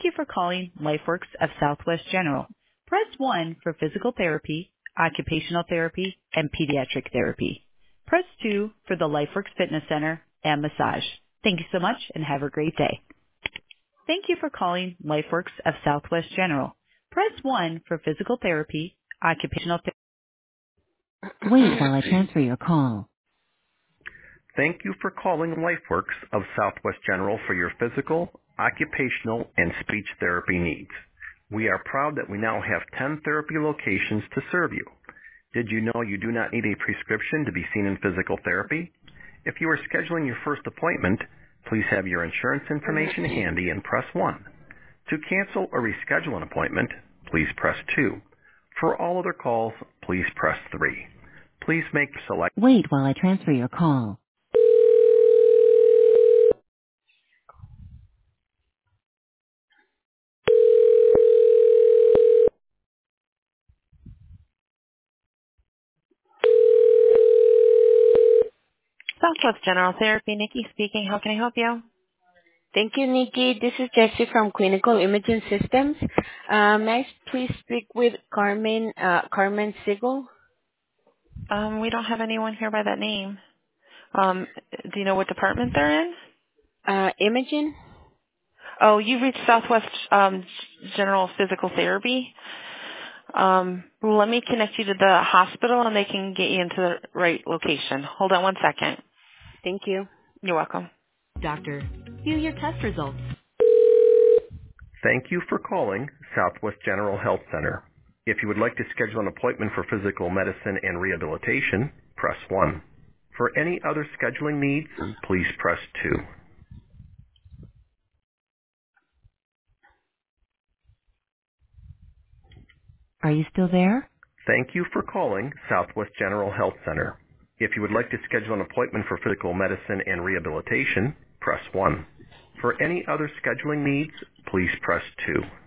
you for calling LifeWorks of Southwest General. Press 1 for physical therapy, occupational therapy, and pediatric therapy. Press 2 for the LifeWorks Fitness Center and massage. Thank you so much and have a great day. Thank you for calling LifeWorks of Southwest General. Press 1 for physical therapy, occupational therapy. Wait while I transfer your call. Thank you for calling LifeWorks of Southwest General for your physical, occupational, and speech therapy needs. We are proud that we now have 10 therapy locations to serve you. Did you know you do not need a prescription to be seen in physical therapy? If you are scheduling your first appointment, please have your insurance information handy and press 1. To cancel or reschedule an appointment, please press 2. For all other calls, please press 3. Please make the select. Wait while I transfer your call. Southwest General Therapy, Nikki speaking. How can I help you? Thank you, Nikki. This is Jessie from Clinical Imaging Systems. May I please speak with Carmen Siegel? We don't have anyone here by that name. Do you know what department they're in? Imaging? Oh, you reached Southwest General Physical Therapy. Let me connect you to the hospital and they can get you into the right location. Hold on one second. Thank you. You're welcome. Doctor, view your test results. Thank you for calling Southwest General Health Center. If you would like to schedule an appointment for physical medicine and rehabilitation, press 1. For any other scheduling needs, please press 2. Are you still there? Thank you for calling Southwest General Health Center. If you would like to schedule an appointment for physical medicine and rehabilitation, press 1. For any other scheduling needs, please press 2.